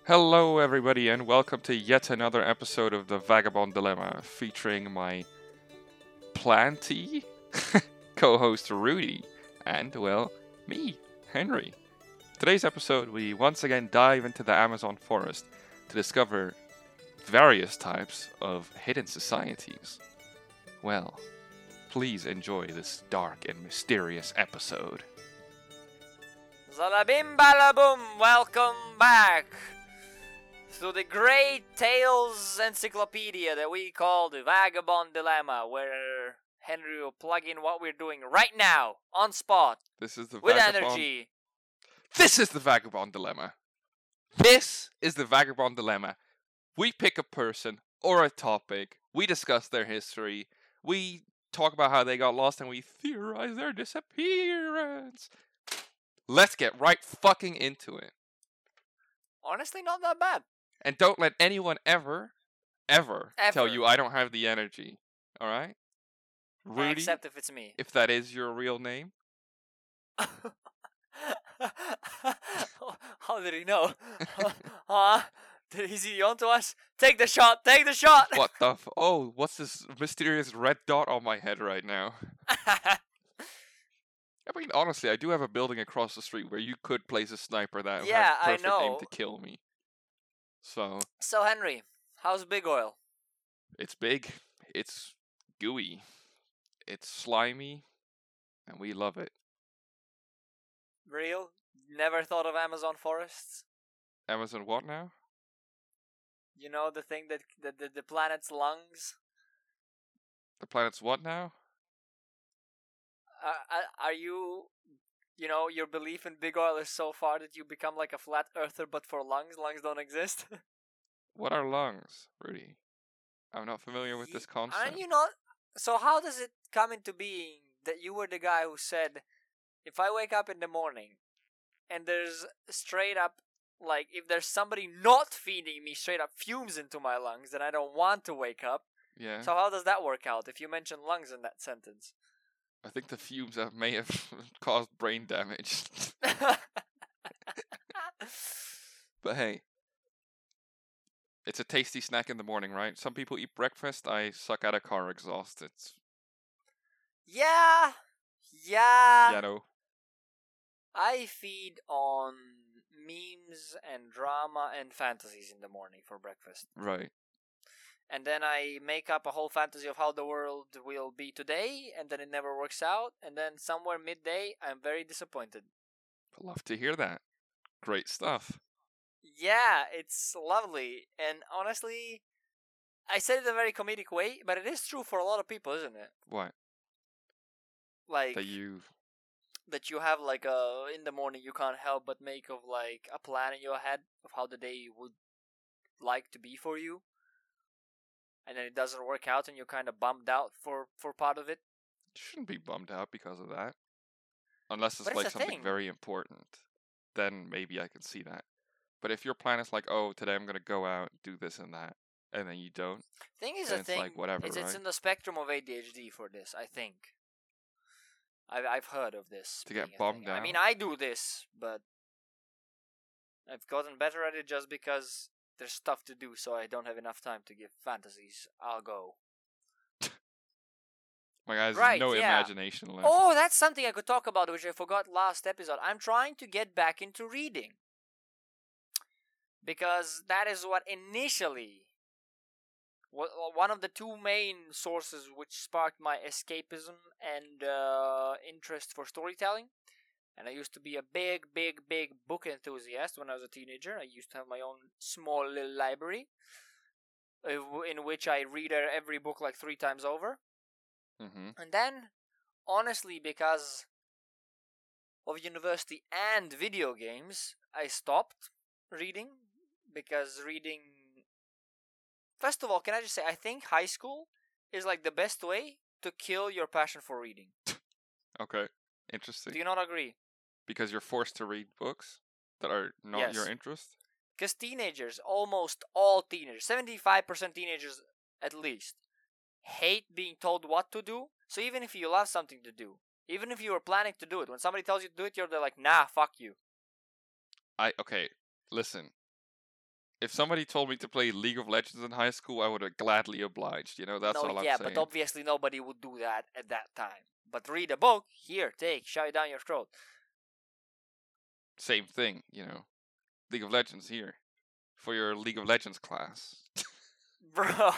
Hello, everybody, and welcome to yet another episode of the Vagabond Dilemma, featuring my planty co-host Rudy, and well, me, Henry. Today's episode, we once again dive into the Amazon forest to discover various types of hidden societies. Well, please enjoy this dark and mysterious episode. Zalabim Balaboom, welcome back to the great Tales encyclopedia that we call the Vagabond Dilemma, where Henry will plug in what we're doing right now, on spot, This is the with Vagabond. energy. This is the Vagabond Dilemma. This is the Vagabond Dilemma. We pick a person or a topic, we discuss their history, we talk about how they got lost, and we theorize their disappearance. Let's get right fucking into it. Honestly, not that bad. And don't let anyone ever tell Ever. you I don't have the energy. Alright? Rudy, Except if it's me. if that is your real name. How did he know? Huh? Is he on to us? Take the shot! Take the shot! What the Oh, what's this mysterious red dot on my head right now? I mean, honestly, I do have a building across the street where you could place a sniper that would Yeah, have I perfect aim know. to kill me. So, So, Henry, how's Big Oil? it's big, it's gooey, it's slimy, and we love it. Real? Never thought of Amazon forests? Amazon what now? You know the thing that the planet's lungs? The planet's what now? Are you, your belief in Big Oil is so far that you become like a flat earther but for lungs? Lungs don't exist? What are lungs, Rudy? I'm not familiar with this concept. Aren't you not? So how does it come into being that you were the guy who said, if I wake up in the morning and there's straight up, like, if there's somebody not feeding me straight up fumes into my lungs, then I don't want to wake up. Yeah. So how does that work out if you mention lungs in that sentence? I think the fumes may have caused brain damage. But hey, it's a tasty snack in the morning, right? Some people eat breakfast. I suck out a car exhaust. It's Yeah. no. I feed on memes and drama and fantasies in the morning for breakfast. Right. And then I make up a whole fantasy of how the world will be today, and then it never works out, and then somewhere midday, I'm very disappointed. I love to hear that. Great stuff. Yeah, it's lovely. And honestly, I said it in a very comedic way, but it is true for a lot of people, isn't it? What? Like, That you that you have like in the morning you can't help but make of like a plan in your head of how the day would like to be for you, and then it doesn't work out and you're kind of bummed out for part of it. shouldn't be bummed out because of that. Unless it's But it's like a something thing. very important. Then maybe I can see that. But if your plan is like, oh, today I'm gonna go out, do this and that, and then you don't, Thing is, then a it's thing. like whatever, It's right? in the spectrum of ADHD for this. I think. I've heard of this. To get being a thing. bummed I mean, out? I do this, but I've gotten better at it just because there's stuff to do, so I don't have enough time to give fantasies. I'll go. My guy's Right, no yeah. imagination left. Oh, that's something I could talk about, which I forgot last episode. I'm trying to get back into reading. Because that is what initially, one of the two main sources which sparked my escapism and interest for storytelling. And I used to be a big book enthusiast when I was a teenager. I used to have my own small little library in which I read every book like 3 times over. Mm-hmm. And then, honestly, because of university and video games, I stopped reading. Because reading... First of all, can I just say, I think high school is like the best way to kill your passion for reading. Okay. Interesting. Do you not agree? Because you're forced to read books that are not your Yes. interest? Because teenagers, almost all teenagers, 75% teenagers at least, hate being told what to do. So even if you love something to do, even if you were planning to do it, when somebody tells you to do it, you're like, nah, fuck you. Okay, listen. If somebody told me to play League of Legends in high school, I would have gladly obliged. That's No, all I'm yeah, saying. but obviously nobody would do that at that time. But read a book, here, take, shove it down your throat. Same thing, League of Legends here for your League of Legends class. Bro.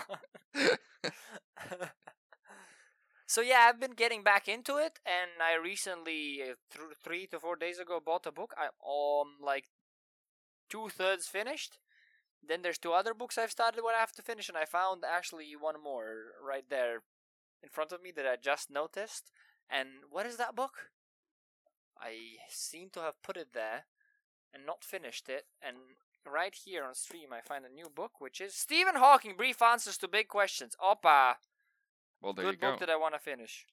So yeah, I've been getting back into it, and I recently, 3 to 4 days ago, bought a book. I'm like 2/3 finished. Then there's 2 other books I've started what I have to finish, and I found actually one more right there in front of me that I just noticed. And what is that book? I seem to have put it there and not finished it. And right here on stream, I find a new book, which is Stephen Hawking: Brief Answers to Big Questions. Opa! Well, there you Good go. book that I want to finish.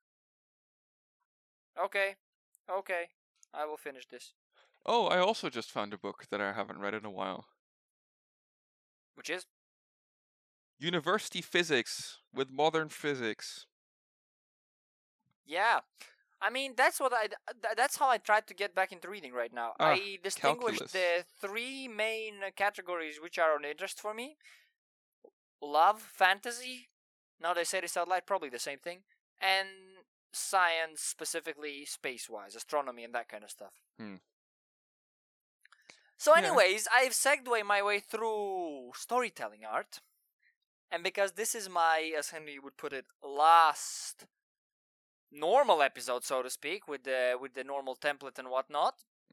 Okay, I will finish this. Oh, I also just found a book that I haven't read in a while. Which is? University Physics with Modern Physics. Yeah. I mean, that's how I tried to get back into reading right now. I distinguished calculus. the 3 main categories which are of interest for me. Love, fantasy, now they say this out loud, probably the same thing, and science, specifically space-wise, astronomy and that kind of stuff. So anyways, I've segued my way through storytelling art, and because this is my, as Henry would put it, last normal episode, so to speak, with the normal template and whatnot.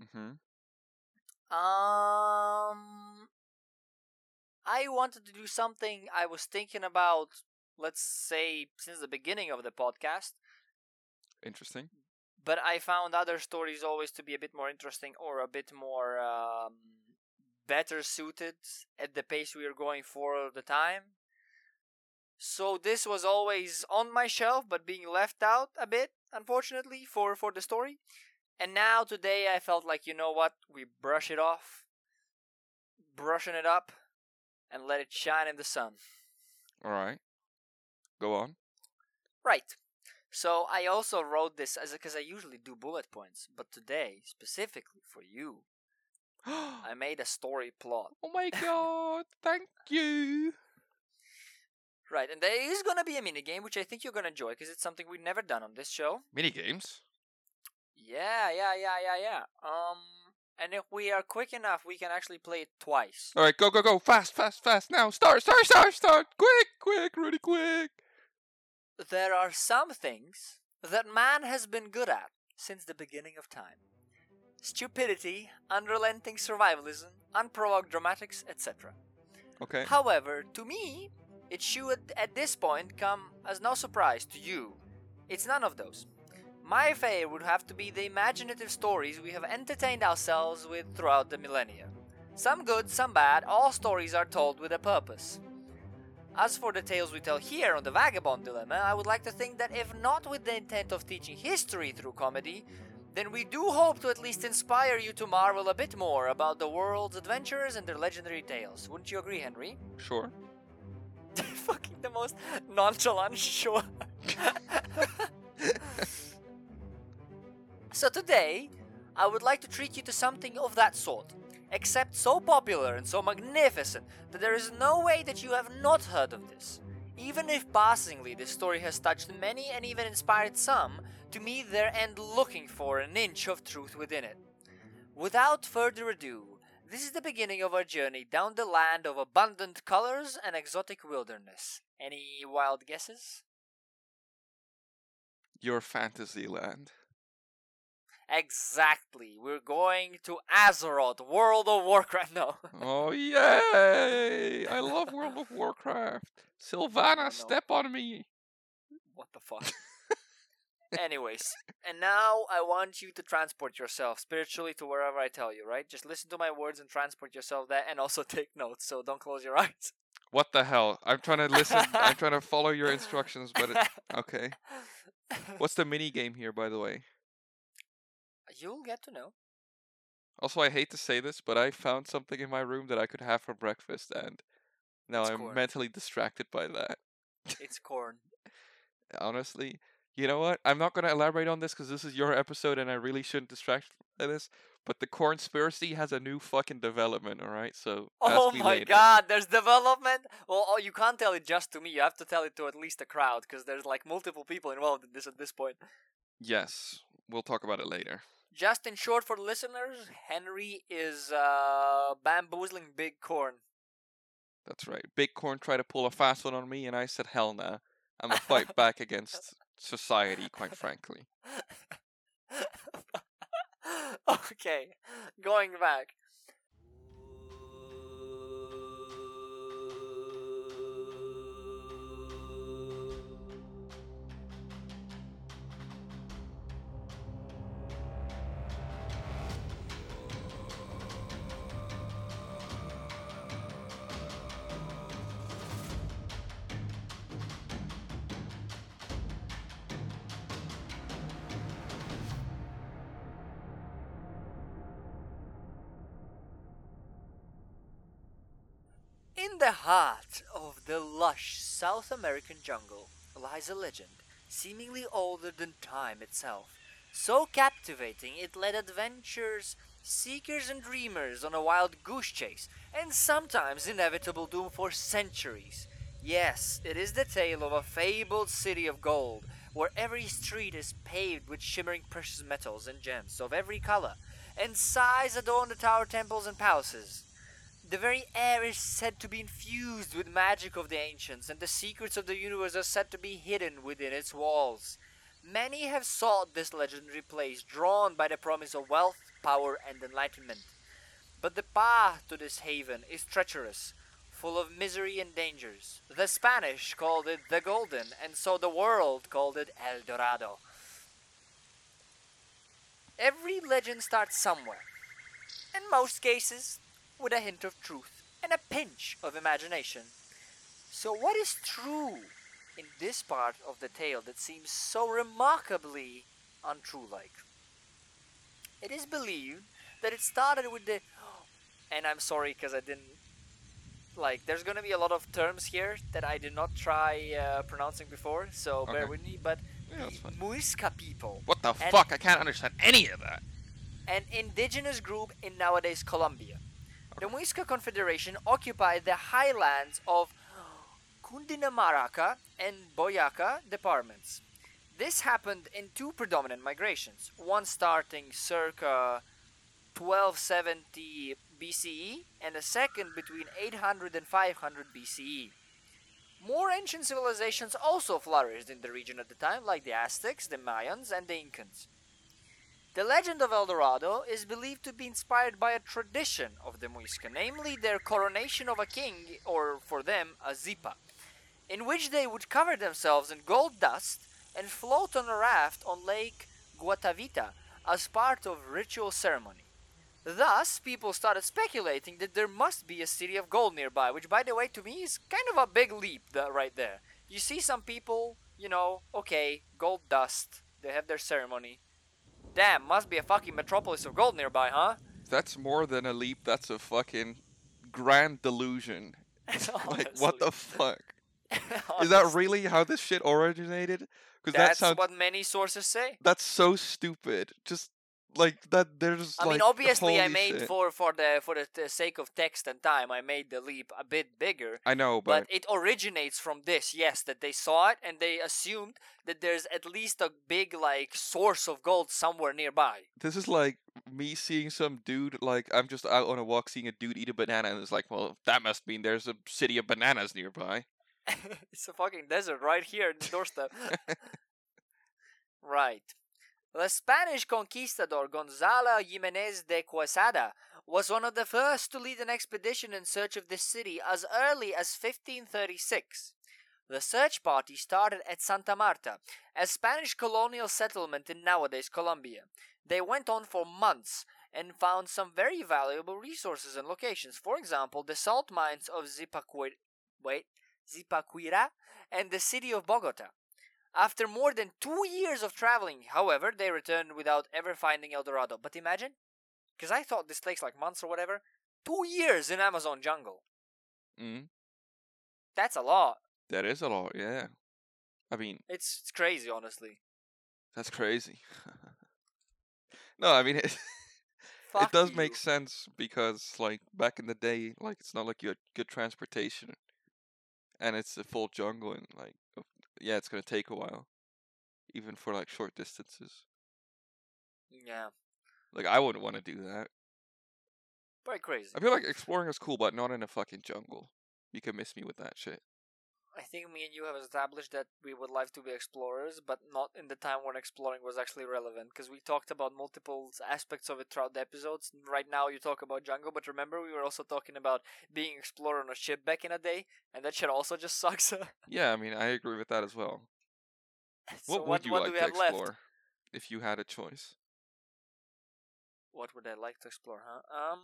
I wanted to do something I was thinking about, let's say, since the beginning of the podcast. Interesting. But I found other stories always to be a bit more interesting or a bit more better suited at the pace we are going for all the time. So this was always on my shelf, but being left out a bit, unfortunately, for the story. And now today I felt like, you know what, we brush it off, brushing it up, and let it shine in the sun. Alright. Go on. Right. So I also wrote this because I usually do bullet points, but today, specifically for you, I made a story plot. Oh my god, thank you. Right, and there is going to be a minigame, which I think you're going to enjoy, because it's something we've never done on this show. Minigames? Yeah. And if we are quick enough, we can actually play it twice. Alright, go. Fast. Now, start. Quick, Rudy, quick. There are some things that man has been good at since the beginning of time. Stupidity, unrelenting survivalism, unprovoked dramatics, etc. Okay. However, to me, it should at this point come as no surprise to you. It's none of those. My fave would have to be the imaginative stories we have entertained ourselves with throughout the millennia. Some good, some bad, all stories are told with a purpose. As for the tales we tell here on the Vagabond Dilemma, I would like to think that if not with the intent of teaching history through comedy, then we do hope to at least inspire you to marvel a bit more about the world's adventurers and their legendary tales. Wouldn't you agree, Henry? Sure. Fucking the most nonchalant sure. So today, I would like to treat you to something of that sort, except so popular and so magnificent that there is no way that you have not heard of this. Even if passingly this story has touched many and even inspired some to meet their end looking for an inch of truth within it. Without further ado, this is the beginning of our journey down the land of abundant colors and exotic wilderness. Any wild guesses? Your fantasy land. Exactly. We're going to Azeroth, World of Warcraft. No. Oh, yay! I love World of Warcraft. Sylvana, no. Step on me. What the fuck? Anyways, and now I want you to transport yourself spiritually to wherever I tell you, right? Just listen to my words and transport yourself there, and also take notes, so don't close your eyes. What the hell? I'm trying to listen. I'm trying to follow your instructions, but okay. What's the mini game here, by the way? You'll get to know. Also, I hate to say this, but I found something in my room that I could have for breakfast, and now I'm corn. mentally distracted by that. It's corn. Honestly, you know what? I'm not going to elaborate on this because this is your episode and I really shouldn't distract by this. But the conspiracy has a new fucking development, alright? So Oh ask me my later. god, there's development? Well, oh, you can't tell it just to me. You have to tell it to at least a crowd, because there's like multiple people involved in this at this point. Yes, we'll talk about it later. Just in short for the listeners, Henry is bamboozling Big Corn. That's right. Big Corn tried to pull a fast one on me, and I said, hell nah. I'm gonna fight back against society, quite frankly. Okay, going back. In the heart of the lush South American jungle lies a legend, seemingly older than time itself. So captivating it led adventurers, seekers, and dreamers on a wild goose chase, and sometimes inevitable doom for centuries. Yes, it is the tale of a fabled city of gold, where every street is paved with shimmering precious metals and gems of every color, and sighs adorn the tower temples and palaces. The very air is said to be infused with magic of the ancients, and the secrets of the universe are said to be hidden within its walls. Many have sought this legendary place, drawn by the promise of wealth, power, and enlightenment. But the path to this haven is treacherous, full of misery and dangers. The Spanish called it the Golden, and so the world called it El Dorado. Every legend starts somewhere. In most cases, with a hint of truth and a pinch of imagination. So, what is true in this part of the tale that seems so remarkably untrue like? It is believed that it started with the. And I'm sorry because I didn't. Like, there's gonna be a lot of terms here that I did not try pronouncing before, so bear Okay. with me. But Yeah, that's the fine. Muisca people, What the And- fuck? I can't understand any of that. an indigenous group in nowadays Colombia. The Muisca Confederation occupied the highlands of Cundinamarca and Boyaca departments. This happened in two predominant migrations, one starting circa 1270 BCE and the second between 800 and 500 BCE. More ancient civilizations also flourished in the region at the time, like the Aztecs, the Mayans, and the Incans. The legend of El Dorado is believed to be inspired by a tradition of the Muisca, namely their coronation of a king, or for them, a zipa, in which they would cover themselves in gold dust and float on a raft on Lake Guatavita as part of ritual ceremony. Thus, people started speculating that there must be a city of gold nearby, which, by the way, to me is kind of a big leap right there. You see some people, okay, gold dust, they have their ceremony. Damn, must be a fucking metropolis of gold nearby, huh? That's more than a leap. That's a fucking grand delusion. Like, what the fuck? Is that really how this shit originated? Because that That's sounds. what many sources say. That's so stupid. Just like that. There's. I mean, obviously, I made for the sake of text and time, I made the leap a bit bigger. I know, But it originates from this, yes, that they saw it and they assumed that there's at least a big source of gold somewhere nearby. this is like me seeing some dude. Like, I'm just out on a walk, seeing a dude eat a banana, and it's like, well, that must mean there's a city of bananas nearby. It's a fucking desert right here in the doorstep. Right. The Spanish conquistador Gonzalo Jimenez de Quesada was one of the first to lead an expedition in search of this city as early as 1536. The search party started at Santa Marta, a Spanish colonial settlement in nowadays Colombia. They went on for months and found some very valuable resources and locations. For example, the salt mines of Zipaquira and the city of Bogota. After more than 2 years of traveling, however, they returned without ever finding El Dorado. But imagine, because I thought this takes like months or whatever, 2 years in Amazon jungle. That's a lot. That is a lot, yeah. I mean, it's crazy, honestly. That's crazy. No, I mean, Fuck does you. make sense because, like, back in the day, like, it's not like you had good transportation, and it's a full jungle, and like, yeah, it's gonna take a while, even for like short distances. Yeah, Like, I wouldn't want to do that. very crazy. I feel like exploring is cool, but not in a fucking jungle. You can miss me with that shit. I think me and you have established that we would like to be explorers, but not in the time when exploring was actually relevant, because we talked about multiple aspects of it throughout the episodes. Right now, you talk about jungle, but remember, we were also talking about being explorer on a ship back in a day, and that shit also just sucks. Yeah, I mean, I agree with that as well. So What would you what do like we to have left? explore if you had a choice? What would I like to explore, huh?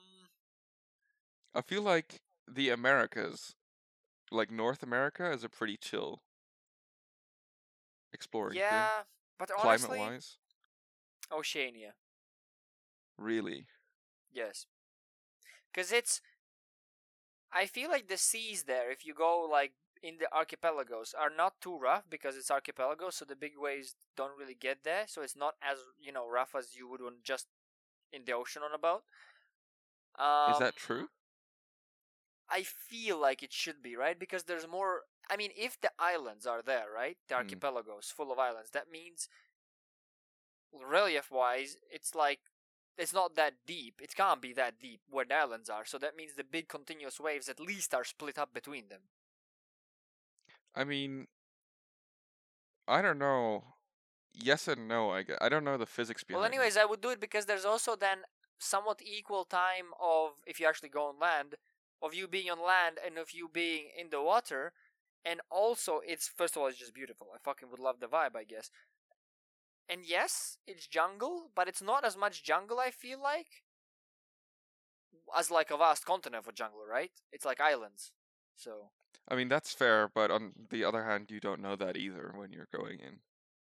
I feel like the Americas, like North America, is a pretty chill exploring thing, Yeah, but climate honestly, wise. Oceania. Really. Yes. Because I feel like the seas there, if you go like in the archipelagos, are not too rough because it's archipelagos, so the big waves don't really get there. So it's not as rough as you would on just in the ocean on a boat. Is that true? I feel like it should be right because there's more. I mean, if the islands are there, right, the archipelagos full of islands, that means relief-wise, it's like it's not that deep. It can't be that deep where the islands are. So that means the big continuous waves at least are split up between them. I mean, I don't know. Yes and no. I don't know the physics Well, behind anyways, I would do it because there's also then somewhat equal time of if you actually go on land, of you being on land and of you being in the water, and also it's first of all it's just beautiful. I fucking would love the vibe, I guess. And yes, it's jungle, but it's not as much jungle. I feel like as like a vast continent for jungle, right? It's like islands, so. I mean, that's fair, but on the other hand, you don't know that either when you're going in.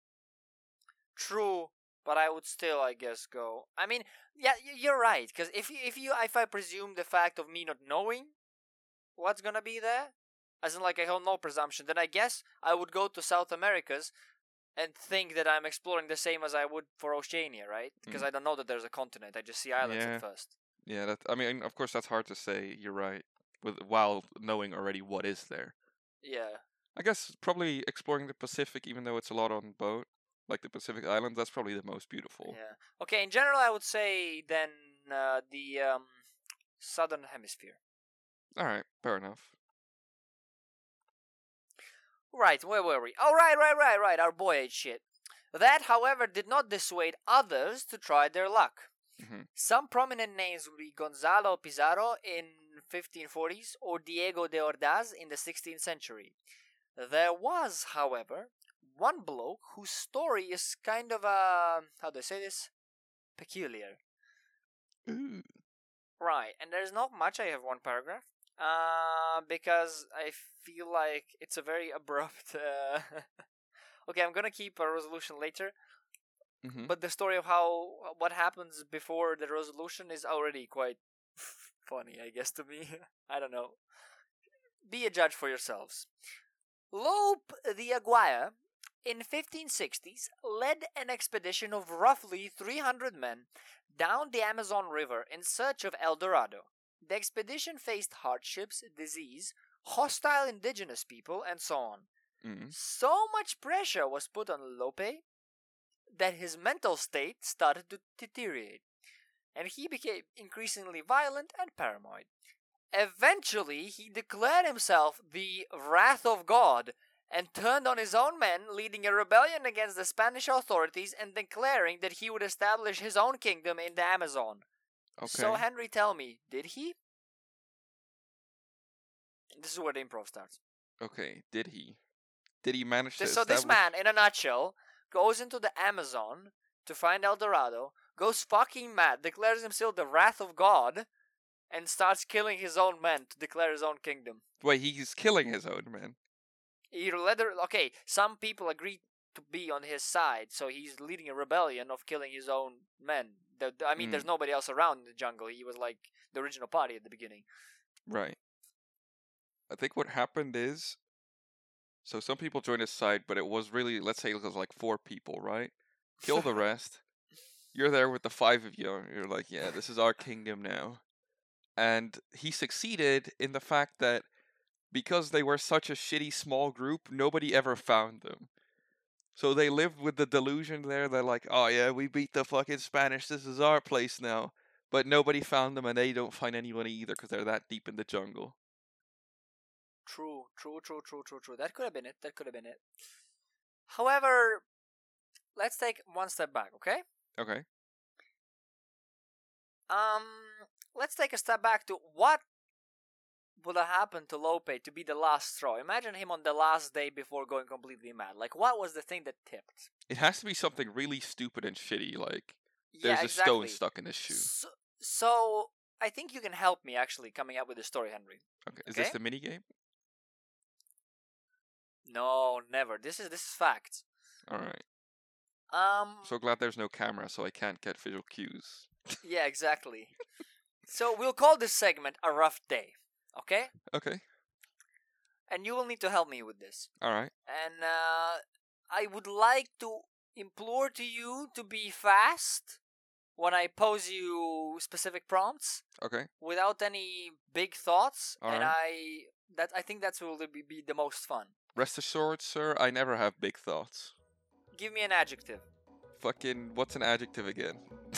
True, but I would still, I guess, go. I mean, yeah, you're right. Because if I presume the fact of me not knowing what's gonna be there, as in like I have no presumption, then I guess I would go to South Americas and think that I'm exploring the same as I would for Oceania, right? Because I don't know that there's a continent. I just see islands Yeah. at first. Yeah, that. I mean, of course, that's hard to say. You're right. While knowing already what is there. Yeah. I guess probably exploring the Pacific, even though it's a lot on boat, like the Pacific Islands. That's probably the most beautiful. Yeah. Okay. In general, I would say then the southern hemisphere. All right, fair enough. Right, where were we? Oh, right. Our boy ate shit. That, however, did not dissuade others to try their luck. Mm-hmm. Some prominent names would be Gonzalo Pizarro in 1540s or Diego de Ordaz in the 16th century. There was, however, one bloke whose story is kind of how do I say this? Peculiar. Ooh. Right, and there's not much. I have one paragraph. Because I feel like it's a very abrupt. Okay, I'm gonna keep a resolution later. Mm-hmm. But the story of what happens before the resolution is already quite funny, I guess, to me. I don't know. Be a judge for yourselves. Lope the Aguirre in 1560s led an expedition of roughly 300 men down the Amazon River in search of El Dorado. The expedition faced hardships, disease, hostile indigenous people, and so on. Mm-hmm. So much pressure was put on Lope that his mental state started to deteriorate, and he became increasingly violent and paranoid. Eventually, he declared himself the Wrath of God and turned on his own men, leading a rebellion against the Spanish authorities and declaring that he would establish his own kingdom in the Amazon. Okay. So, Henry, tell me, did he? This is where the improv starts. Okay, did he? Did he manage to So establish... this man, in a nutshell, goes into the Amazon to find El Dorado, goes fucking mad, declares himself the Wrath of God, and starts killing his own men to declare his own kingdom. Wait, he's killing his own men. Okay, some people agreed to be on his side, so he's leading a rebellion of killing his own men. There's nobody else around in the jungle. He was like the original party at the beginning. Right. I think what happened is... So some people joined his side, but it was really, let's say it was like 4 people, right? Kill the rest. You're there with the 5 of you. And you're like, yeah, this is our kingdom now. And he succeeded in the fact that because they were such a shitty small group, nobody ever found them. So they lived with the delusion there. They're like, oh yeah, we beat the fucking Spanish. This is our place now. But nobody found them, and they don't find anyone either because they're that deep in the jungle. True. That could have been it. However, let's take one step back, okay? Okay. Let's take a step back to what would have happened to Lope to be the last straw. Imagine him on the last day before going completely mad. Like, what was the thing that tipped? It has to be something really stupid and shitty, like Yeah, there's exactly. a stone stuck in his shoe. So I think you can help me actually coming up with the story, Henry. Okay. Is this the mini game? No, never. This is fact. All right. Um. So glad there's no camera, so I can't get visual cues. Yeah, exactly. So we'll call this segment a rough day, okay? Okay. And you will need to help me with this. All right. And I would like to implore to you to be fast when I pose you specific prompts Okay. without any big thoughts. All and right. I think that's will be the most fun. Rest assured, sir, I never have big thoughts. Give me an adjective. Fucking, what's an adjective again?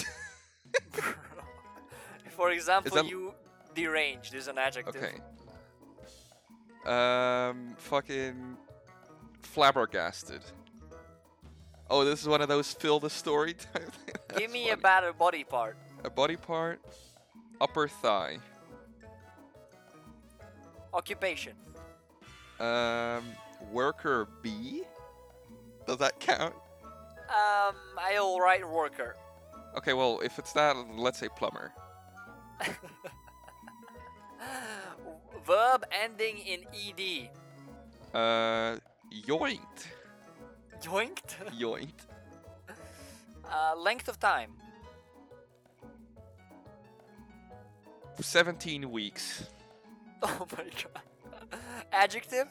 For example, that... you deranged is an adjective. Okay. Fucking flabbergasted. Oh, this is one of those fill the story type things. Give me a bad body part. A body part. Upper thigh. Occupation. Worker B. Does that count? I'll write worker. Okay, well, if it's that, let's say plumber. Verb ending in ed. Yoinked. Yoinked? Yoinked. Length of time. 17 weeks. Oh my god. Adjective?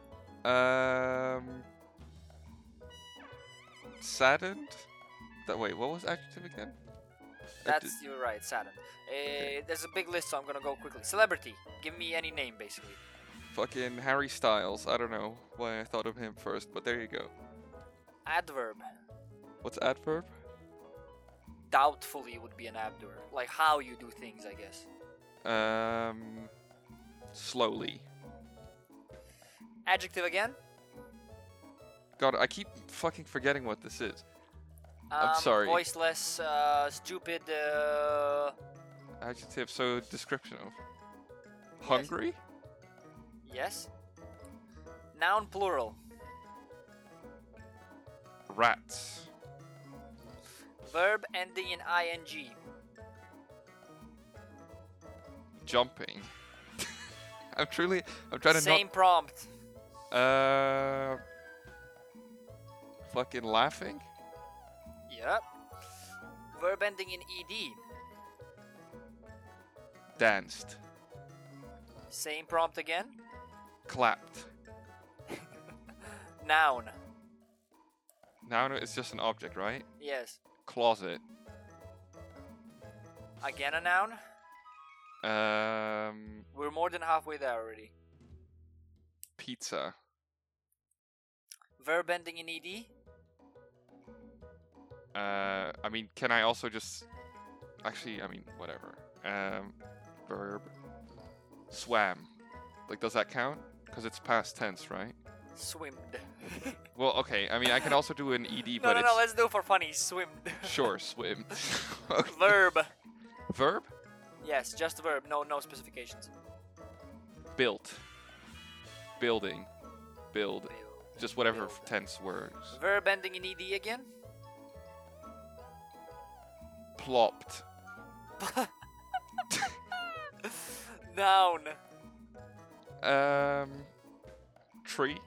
Saddened? Wait, what was adjective again? You're right, saddened. There's a big list, so I'm gonna go quickly. Celebrity. Give me any name, basically. Fucking Harry Styles. I don't know why I thought of him first, but there you go. Adverb. What's adverb? Doubtfully would be an adverb. Like how you do things, I guess. Slowly. Adjective again? God, I keep fucking forgetting what this is. I'm sorry. Voiceless, stupid, Adjective, so description of. Hungry? Yes. Noun plural. Rats. Verb ending in ing. Jumping. I'm trying to Same prompt. Fucking laughing? Yep. Verb ending in ed. Danced. Same prompt again. Clapped. Noun. Noun is just an object, right? Yes. Closet. Again a noun. We're more than halfway there already. Pizza. Verb ending in ed. I mean, can I also just... Actually, I mean, whatever. Verb. Swam. Like, does that count? Because it's past tense, right? Swimmed. Well, okay. I mean, I can also do an ed, but No, let's do it for funny. Swimmed. Sure, swim. Okay. Verb. Verb? Yes, just verb. No specifications. Built. Building. Build. Just whatever Build. tense words. Verb ending in ed again. Plopped. Noun. Tree.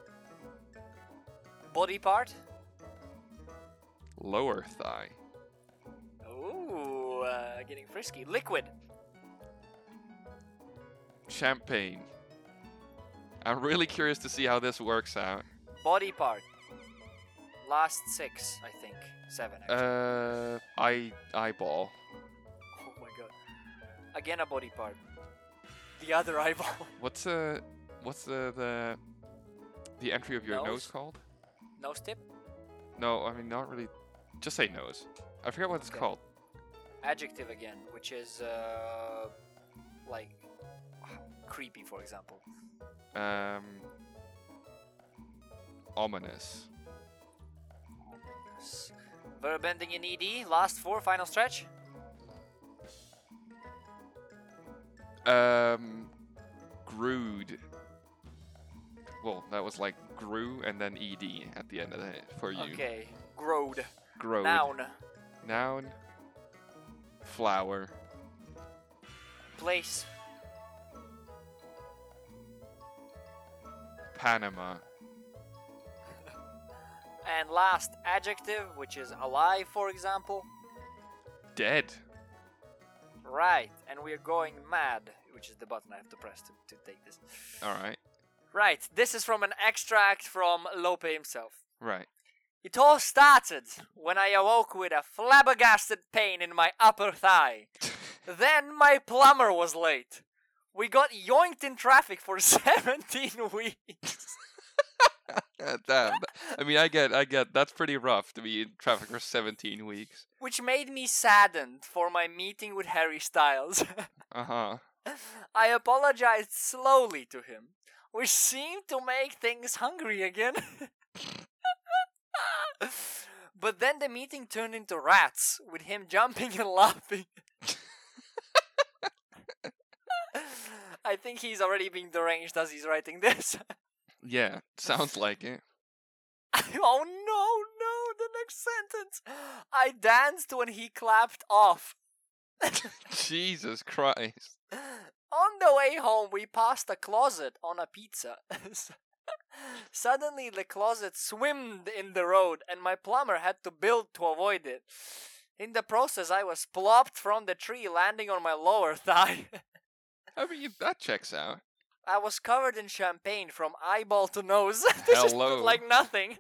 Body part. Lower thigh. Ooh, getting frisky. Liquid. Champagne. I'm really curious to see how this works out. Body part. Last 6, I think. 7, actually. Eyeball. Oh my god. Again a body part. The other eyeball. What's the entry of your nose Nose? called? Nose tip? No, I mean not really. Just say nose. I forget what it's Okay. called. Adjective again, which is like creepy, for example. Ominous. Verb ending in ed. Last 4, final stretch. Grued. Well, that was like grew and then ed at the end of it for you. Okay. Growed. Growed. Noun. Noun. Flower. Place. Panama. And last, adjective, which is alive, for example. Dead. Right, and we're going mad, which is the button I have to press to take this. Alright. Right, this is from an extract from Lope himself. Right. It all started when I awoke with a flabbergasted pain in my upper thigh. Then my plumber was late. We got yoinked in traffic for 17 weeks. Damn. I mean, I get. That's pretty rough to be in traffic for 17 weeks. Which made me saddened for my meeting with Harry Styles. Uh-huh. I apologized slowly to him, which seemed to make things hungry again. But then the meeting turned into rats, with him jumping and laughing. I think he's already being deranged as he's writing this. Yeah, sounds like it. Oh no, the next sentence. I danced when he clapped off. Jesus Christ. On the way home, we passed a closet on a pizza. Suddenly, the closet swimmed in the road, and my plumber had to build to avoid it. In the process, I was plopped from the tree, landing on my lower thigh. I mean, that checks out. I was covered in champagne from eyeball to nose. This Hello. is like nothing.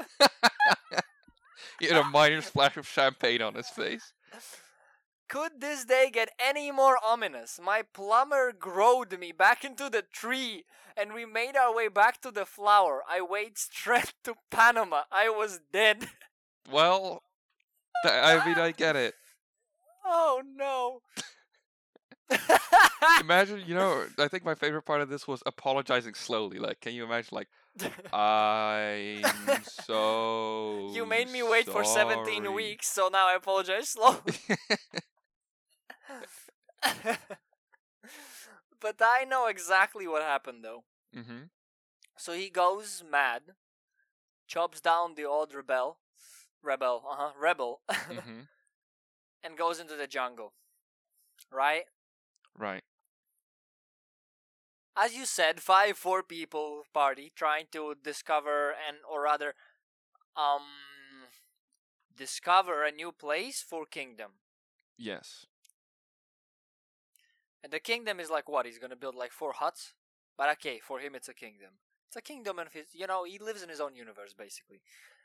He had a minor splash of champagne on his face. Could this day get any more ominous? My plumber growed me back into the tree, and we made our way back to the flower. I weighed straight to Panama. I was dead. Well, I mean, I get it. Oh no. Imagine, I think my favorite part of this was apologizing slowly. Like, can you imagine, like, I'm so You made me wait for 17 sorry. weeks, so now I apologize slowly. But I know exactly what happened though. Mm-hmm. So he goes mad, chops down the old rebel, Mm-hmm. and goes into the jungle. Right? Right. As you said, 4 people party trying to discover discover a new place for kingdom. Yes. And the kingdom is like what? He's gonna build like 4 huts? But okay, for him it's a kingdom. It's a kingdom of his, he lives in his own universe basically.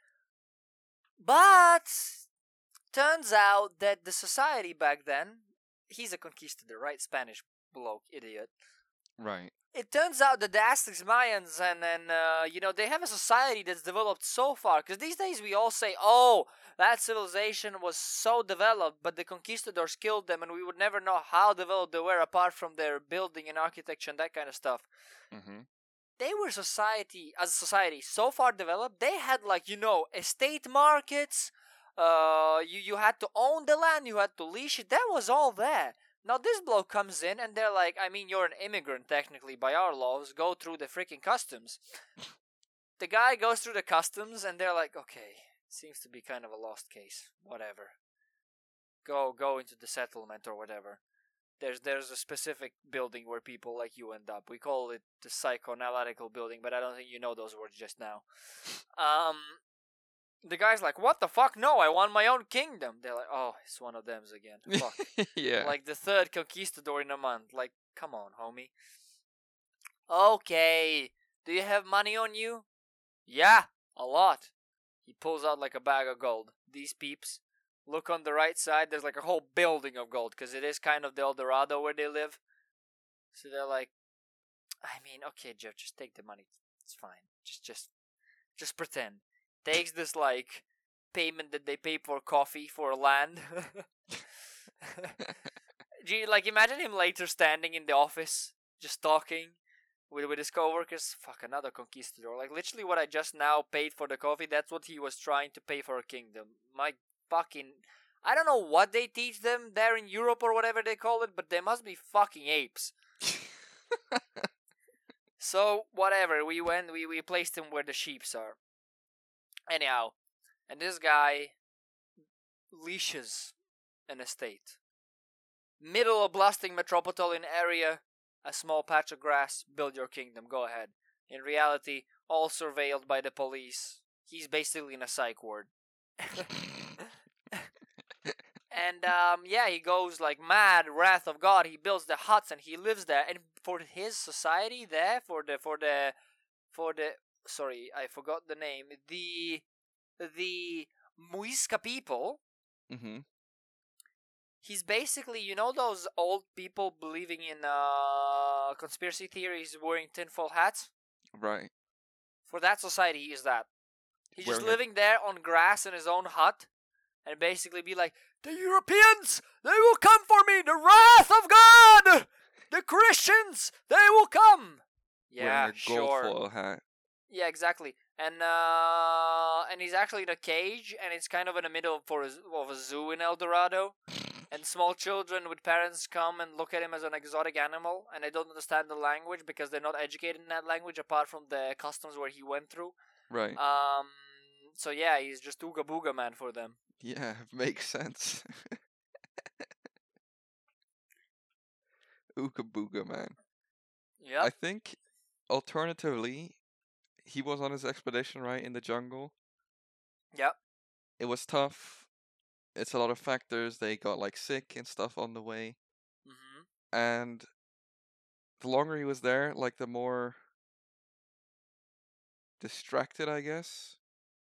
But turns out that the society back then, he's a conquistador, right? Spanish bloke, idiot. Right. It turns out that the Aztecs, Mayans, and they have a society that's developed so far. Because these days we all say, oh, that civilization was so developed, but the conquistadors killed them, and we would never know how developed they were apart from their building and architecture and that kind of stuff. Mm-hmm. They were as a society so far developed. They had estate markets. You had to own the land. You had to leash it. That was all there. Now this bloke comes in and they're like, I mean, you're an immigrant technically by our laws. Go through the freaking customs. The guy goes through the customs and they're like, okay, seems to be kind of a lost case. Whatever. Go into the settlement or whatever. There's a specific building where people like you end up. We call it the psychoanalytical building, but I don't think you know those words just now. The guy's like, what the fuck? No, I want my own kingdom. They're like, oh, it's one of them again. Fuck. Yeah. Like the 3rd conquistador in a month. Like, come on, homie. Okay. Do you have money on you? Yeah, a lot. He pulls out like a bag of gold. These peeps look on the right side. There's like a whole building of gold because it is kind of the El Dorado where they live. So they're like, I mean, okay, Jeff, just take the money. It's fine. Just pretend. Takes this like payment that they pay for coffee for land. Gee, like imagine him later standing in the office, just talking with his coworkers. Fuck, another conquistador. Like literally, what I just now paid for the coffee. That's what he was trying to pay for a kingdom. My fucking. I don't know what they teach them there in Europe or whatever they call it, but they must be fucking apes. So whatever, we placed him where the sheeps are. Anyhow, and this guy leashes an estate. Middle of blasting metropolitan area, a small patch of grass, build your kingdom, go ahead. In reality, all surveilled by the police. He's basically in a psych ward. And yeah, he goes like mad, wrath of God. He builds the huts and he lives there. And for his society there, for the sorry, I forgot the name. The Muisca people. Mm-hmm. He's basically, you know, those old people believing in conspiracy theories, wearing tinfoil hats. Right. For that society, he is that. He's just Wearing living there on grass in his own hut, and basically be like, the Europeans, they will come for me! The wrath of God! The Christians, they will come! Yeah, Wearing a gold sure. foil hat. Yeah, exactly. And he's actually in a cage, and it's kind of in the middle of a zoo in El Dorado. And small children with parents come and look at him as an exotic animal, and they don't understand the language because they're not educated in that language apart from the customs where he went through. Right. So yeah, he's just Ooga Booga Man for them. Yeah, makes sense. Ooga Booga Man. Yeah. I think, alternatively, he was on his expedition, right, in the jungle. Yep. It was tough. It's a lot of factors. They got like sick and stuff on the way. Mm-hmm. And the longer he was there, like the more distracted, I guess,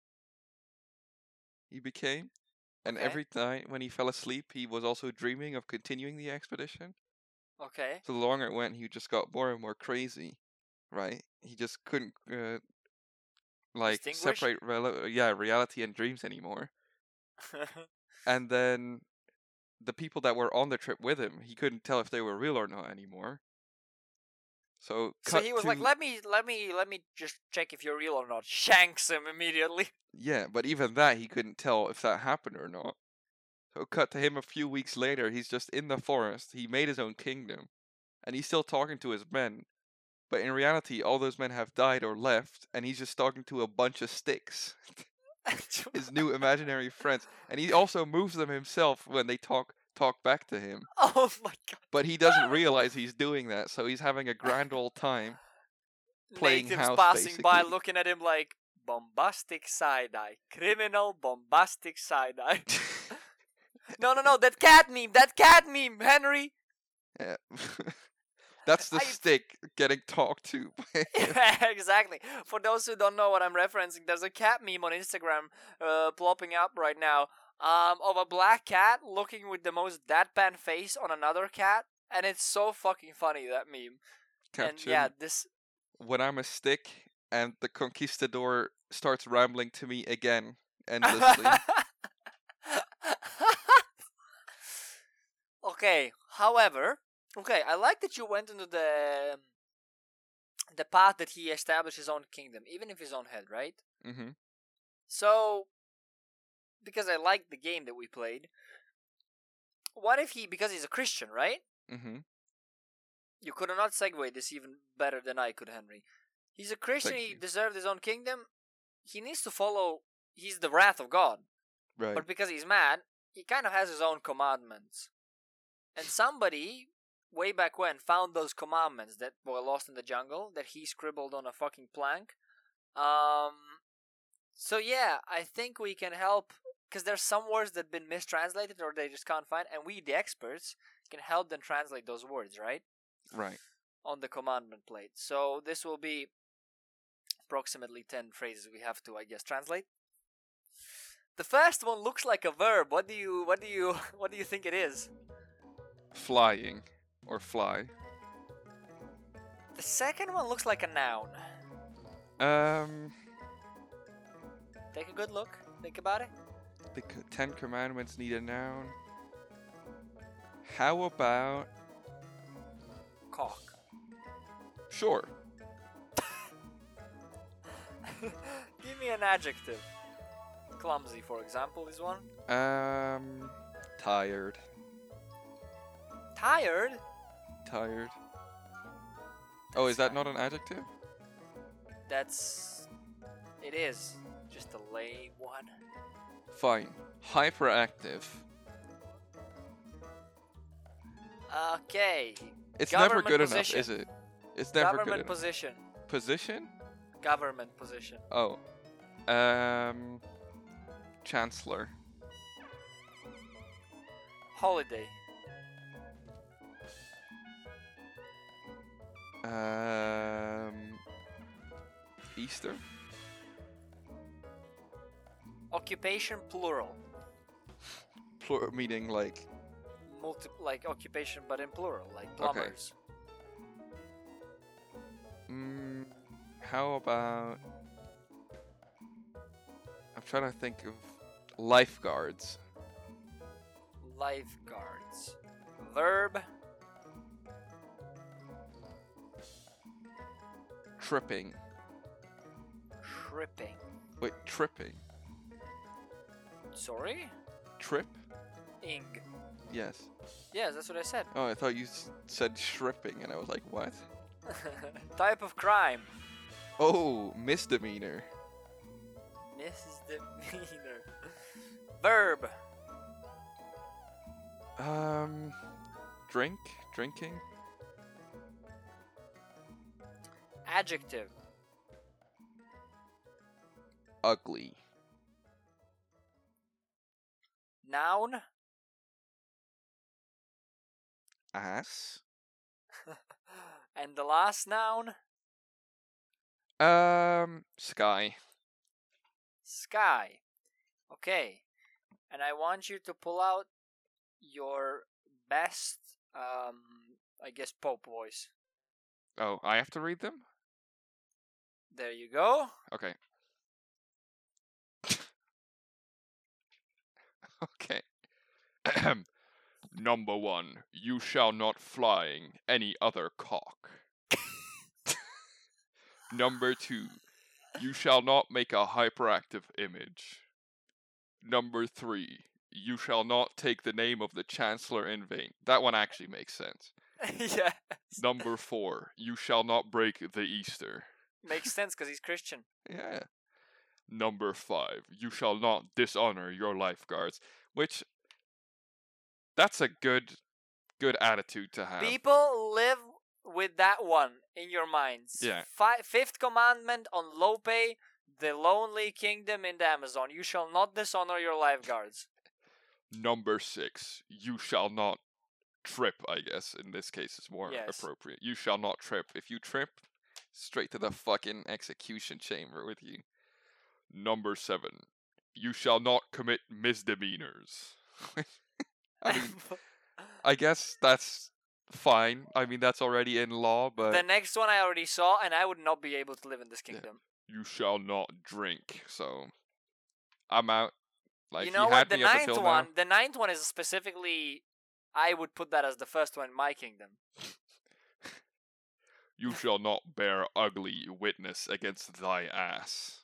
he became. And Okay. every night when he fell asleep, he was also dreaming of continuing the expedition. Okay. So the longer it went, he just got more and more crazy, right? He just couldn't like Distinguish? separate reality and dreams anymore. And then the people that were on the trip with him, he couldn't tell if they were real or not anymore. So he was like, let me just check if you're real or not. Shanks him immediately. Yeah, but even that he couldn't tell if that happened or not. So cut to him a few weeks later, he's just in the forest, he made his own kingdom, and he's still talking to his men. But in reality, all those men have died or left, and he's just talking to a bunch of sticks. His new imaginary friends. And he also moves them himself when they talk back to him. Oh my god. But he doesn't realize he's doing that, so he's having a grand old time playing Natives house, passing by basically. looking at him like, bombastic side-eye. Criminal bombastic side-eye. No, that cat meme, Henry. Yeah. That's the stick getting talked to. Yeah, exactly. For those who don't know what I'm referencing, there's a cat meme on Instagram plopping up right now of a black cat looking with the most deadpan face on another cat, and it's so fucking funny, that meme. Caption, and yeah, this... When I'm a stick and the conquistador starts rambling to me again, endlessly. Okay, however... Okay, I like that you went into the path that he established his own kingdom, even if his own head, right? Mm-hmm. So, because I liked the game that we played, what if because he's a Christian, right? Mm-hmm. You could not segue this even better than I could, Henry. He's a Christian, he deserved his own kingdom. He needs to follow, he's the wrath of God. Right. But because he's mad, he kind of has his own commandments. And somebody... way back when, found those commandments that were lost in the jungle that he scribbled on a fucking plank. So yeah, I think we can help, because there's some words that have been mistranslated or they just can't find, and we, the experts, can help them translate those words, right? Right. On the commandment plate. So this will be approximately 10 phrases we have to, I guess, translate. The first one looks like a verb. What do you think it is? Flying. Or fly. The second one looks like a noun. Take a good look. Think about it. The Ten Commandments need a noun. How about... Cock. Sure. Give me an adjective. Clumsy, for example, is one. Tired. Tired? Tired. Oh, is that not an adjective? It is. Just a lame one. Fine. Hyperactive. Okay. It's never Government good position. enough, is it? It's never good Government enough. position. Position? Government position. Oh. Chancellor. Holiday. Easter? Occupation plural. Plural meaning like... Like occupation but in plural, like plumbers. How about... I'm trying to think of lifeguards. Lifeguards. Verb. Tripping. Tripping. Wait, tripping. Sorry? Trip? Ing. Yes. Yes, that's what I said. Oh, I thought you said shripping, and I was like, what? Type of crime. Oh, misdemeanor. Misdemeanor. Verb. Drinking. Adjective. Ugly. Noun. Ass. And the last noun. Sky. Sky. Okay. And I want you to pull out your best, I guess, Pope voice. Oh, I have to read them? There you go. Okay. Okay. Number 1. You shall not flying any other cock. Number 2. You shall not make a hyperactive image. Number 3. You shall not take the name of the Chancellor in vain. That one actually makes sense. Yes. Number 4. You shall not break the Easter. Makes sense because he's Christian. Yeah. Number 5. You shall not dishonor your lifeguards. Which, that's a good attitude to have. People live with that one in your minds. Yeah. Fifth commandment on Lope, the lonely kingdom in the Amazon. You shall not dishonor your lifeguards. Number 6. You shall not trip, I guess. In this case, is more appropriate. You shall not trip. If you trip, straight to the fucking execution chamber with you. Number 7. You shall not commit misdemeanors. I mean, I guess that's fine. I mean, that's already in law, but... The next one I already saw, and I would not be able to live in this kingdom. You shall not drink, so... I'm out. Like, you know had what? The me up ninth until one, now. the ninth one is specifically... I would put that as the first one in my kingdom. You shall not bear ugly witness against thy ass.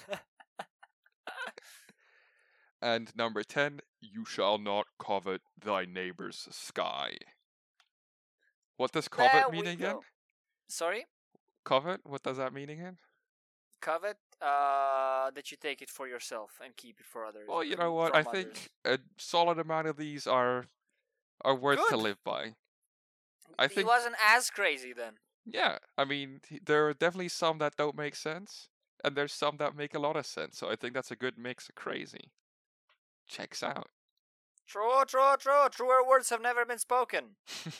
And number 10, you shall not covet thy neighbor's sky. What does covet There mean we again? go. Sorry? Covet? What does that mean again? Covet, that you take it for yourself and keep it for others. Well, you know what? I think a solid amount of these are worth to Good. live by. He wasn't as crazy then. Yeah, I mean, there are definitely some that don't make sense, and there's some that make a lot of sense. So I think that's a good mix of crazy. Checks out. True, true, true. Truer words have never been spoken.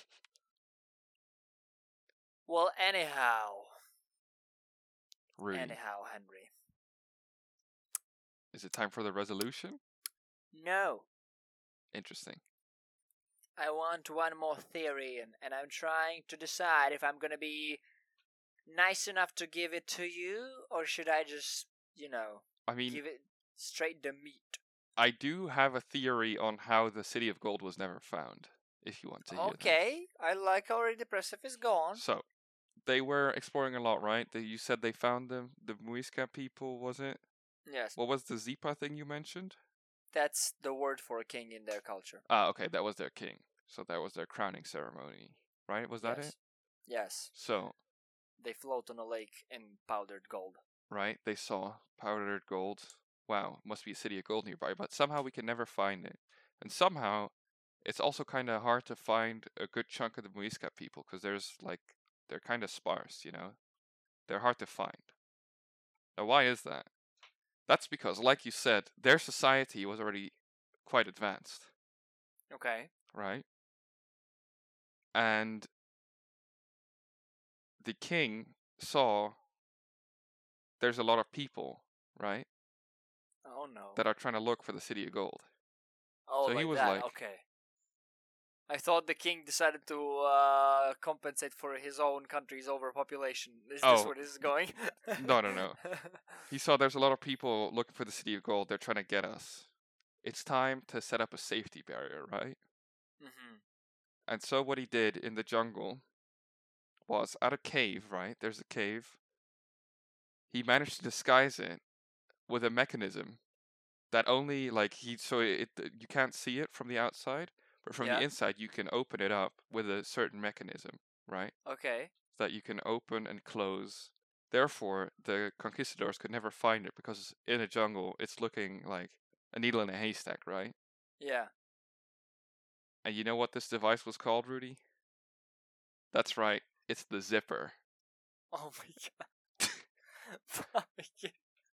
Well, anyhow. Rudy. Anyhow, Henry. Is it time for the resolution? No. Interesting. I want one more theory, and I'm trying to decide if I'm gonna be nice enough to give it to you, or should I just, I mean, give it straight the meat? I do have a theory on how the City of Gold was never found, if you want to hear that. Okay, I like how already depressive is gone. So, they were exploring a lot, right? You said they found the Muisca people, was it? Yes, What was the Zipa thing you mentioned? that's the word for a king in their culture. Ah, okay, that was their king. So that was their crowning ceremony, right? Was that Yes. it? Yes, So, they float on a lake in powdered gold. right, they saw powdered gold. Wow, must be a city of gold nearby, but somehow we can never find it. And somehow, it's also kind of hard to find a good chunk of the Muisca people, because they're kind of sparse, They're hard to find. Now, why is that? That's because, like you said, their society was already quite advanced, Okay. right? And the king saw there's a lot of people, right, Oh no. that are trying to look for the city of gold. Oh, So he like was that. like, Okay. I thought the king decided to compensate for his own country's overpopulation. Is this Oh, where this is going? no. He saw there's a lot of people looking for the city of gold. They're trying to get us. It's time to set up a safety barrier, right? Mm-hmm. And so what he did in the jungle was at a cave, right? There's a cave. He managed to disguise it with a mechanism that only you can't see it from the outside, but from the Yeah. inside you can open it up with a certain mechanism, right? Okay. That you can open and close. Therefore, the conquistadors could never find it because in a jungle it's looking like a needle in a haystack, right? Yeah. And you know what this device was called, Rudy? That's right. It's the zipper. Oh my god. Fucking.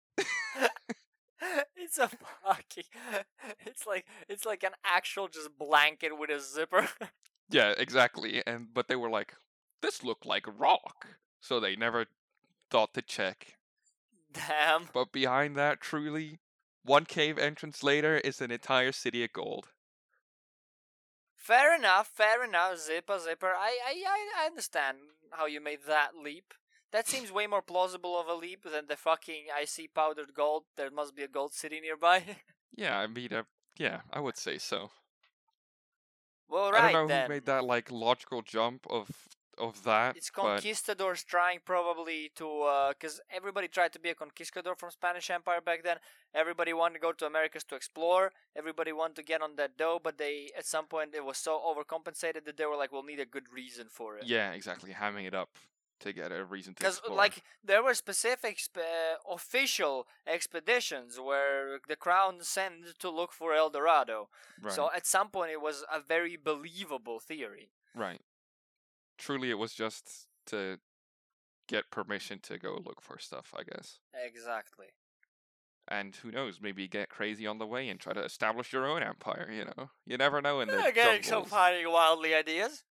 It's a fucking. It's like an actual just blanket with a zipper. Yeah, exactly. But they were like, this looked like rock, so they never thought to check. Damn. But behind that, truly, one cave entrance later is an entire city of gold. Fair enough. Fair enough. Zipper. I understand how you made that leap. That seems way more plausible of a leap than the fucking I see powdered gold. There must be a gold city nearby. Yeah, I mean, yeah, I would say so. Well, I don't right know who then. made that logical jump of that, It's but conquistadors trying probably to, because everybody tried to be a conquistador from Spanish Empire back then. Everybody wanted to go to Americas to explore. Everybody wanted to get on that dough, but they, at some point, it was so overcompensated that they were like, we'll need a good reason for it. yeah, exactly, hamming it up to get a reason to Because, explore. like, there were specific official expeditions where the crown sent to look for El Dorado. Right. So at some point, it was a very believable theory. Right. Truly, it was just to get permission to go look for stuff, I guess. Exactly. And who knows, maybe get crazy on the way and try to establish your own empire, You never know in the Getting some jungles. funny, wildly ideas.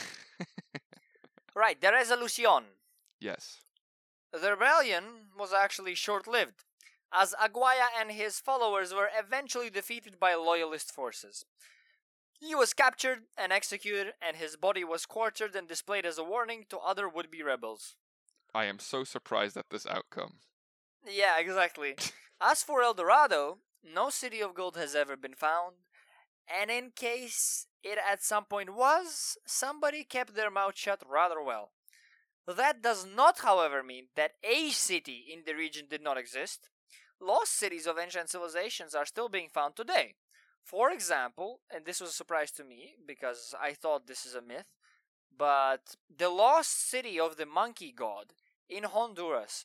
Right, the resolution. Yes. The rebellion was actually short-lived, as Aguaya and his followers were eventually defeated by loyalist forces. He was captured and executed, and his body was quartered and displayed as a warning to other would-be rebels. I am so surprised at this outcome. Yeah, exactly. As for El Dorado, no city of gold has ever been found, and in case it at some point was, somebody kept their mouth shut rather well. That does not, however, mean that a city in the region did not exist. Lost cities of ancient civilizations are still being found today. For example, and this was a surprise to me because I thought this is a myth, but the lost city of the monkey god in Honduras,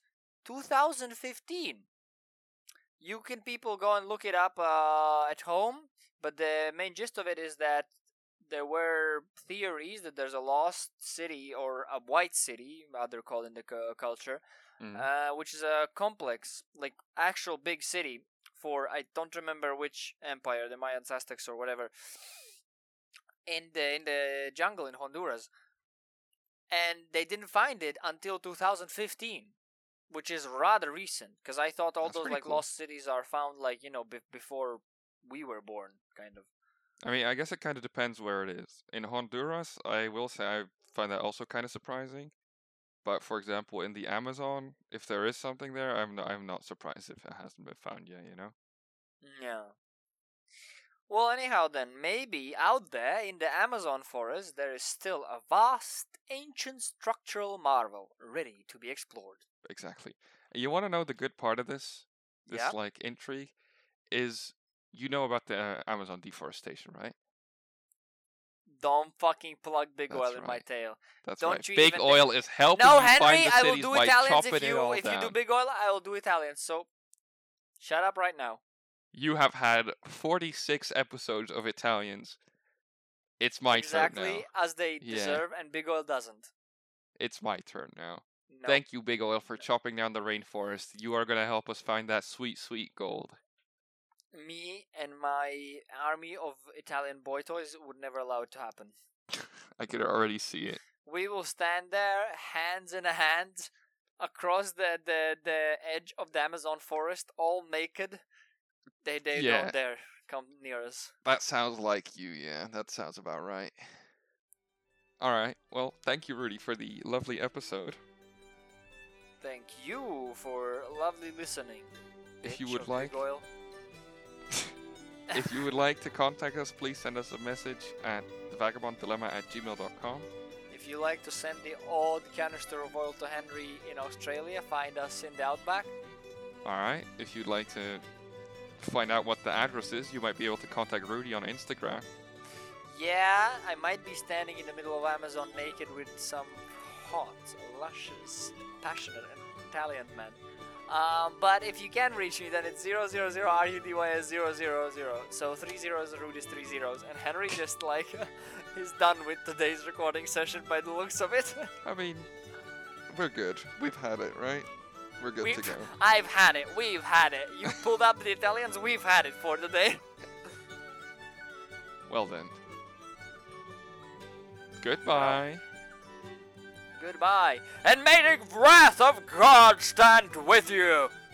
2015. You can people go and look it up at home, but the main gist of it is that there were theories that there's a lost city or a white city, they're called in the culture, which is a complex, like actual big city for I don't remember which empire, the Mayans, Aztecs, or whatever, in the jungle in Honduras, and they didn't find it until 2015. which is rather recent, because I thought all That's those pretty like cool. lost cities are found like before we were born, kind of. I mean, I guess it kind of depends where it is. In Honduras, I will say I find that also kind of surprising. But for example, in the Amazon, if there is something there, I'm not surprised if it hasn't been found yet. You know. Yeah. Well, anyhow, then, maybe out there in the Amazon forest there is still a vast, ancient structural marvel ready to be explored. Exactly. You want to know the good part of this? This Yeah? like intrigue is you know about the Amazon deforestation, right? Don't fucking plug Big That's Oil in my right. tail. That's Don't right. you Big even Oil is helping No, you find Henry, the I will cities do by Italians chopping if it all you down. do Big Oil, I will do Italians. So shut up right now. You have had 46 episodes of Italians. It's my turn now. Exactly as they Yeah. deserve, and Big Oil doesn't. It's my turn now. No. Thank you, Big Oil, for chopping down the rainforest. You are gonna help us find that sweet, sweet gold. Me and my army of Italian boy toys would never allow it to happen. I could already see it. We will stand there, hands in hand, across the edge of the Amazon forest, all naked. They Yeah. don't dare come near us. That sounds like you, yeah. That sounds about right. Alright, well, thank you, Rudy, for the lovely episode. Thank you for lovely listening. If bitch you would of like, Big Oil. if you would like to contact us, please send us a message at thevagabonddilemma@gmail.com. If you like to send the odd canister of oil to Henry in Australia, find us in the outback. Alright, if you'd like to find out what the address is, you might be able to contact Rudy on Instagram. Yeah, I might be standing in the middle of Amazon naked with some hot, luscious, passionate Italian man. But if you can reach me, then it's 000RUDYS000. So 3 zeros, Rudy's 3 zeros. And Henry just like is done with today's recording session by the looks of it. I mean, we're good. We've had it, right? We're good to go. I've had it. We've had it. You pulled up the Italians. We've had it for the day. Well then. Goodbye. Goodbye. And may the wrath of God stand with you.